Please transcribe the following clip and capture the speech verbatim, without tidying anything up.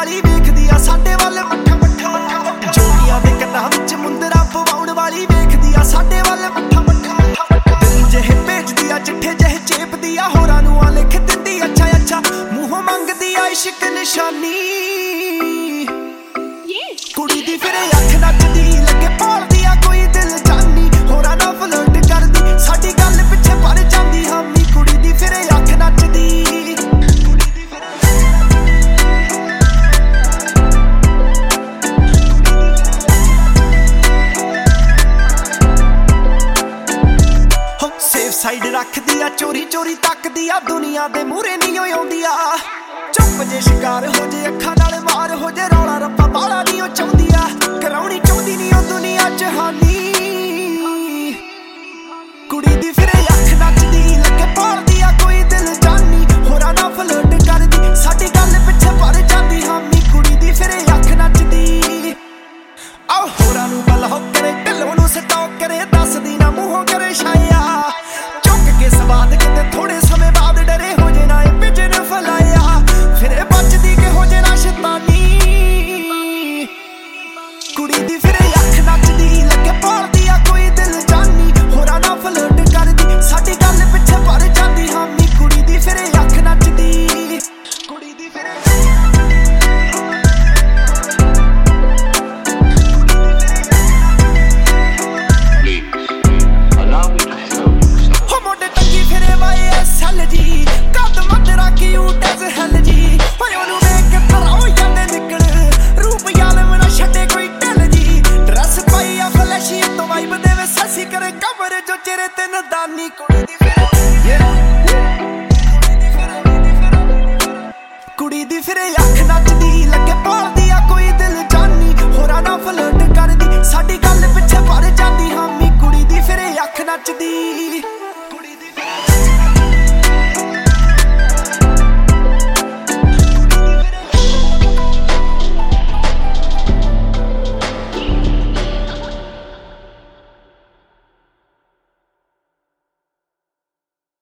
वाली वेखदी आ साडे वल मट्ठा मट्ठा जोगियां दे कन्नां विच मुंदरा पवाउण वाली वेखदी आ साडे वल मट्ठा मट्ठा दिल जेहे भेजदी आ चिट्ठे जेहे चेपदी आ होरां नूं आ लिख दिंदी अच्छा अच्छा मूंहों मंगदी आ इश्क निशानी कुड़ी दी फिर अख नचदी लगे भालदी आ कोई दिल जानी होरां नाल फ्लर्ट करदी साडी गल पिछे पड़ जांदी हामी कुड़ी दी फिर अख नचदी सेफ साइड रखदी आ चोरी चोरी तकदी आ दुनिया दे मूहरे नहीं आउंदी आ चुप जे शिकार हो जे अखां नाल मार हो जे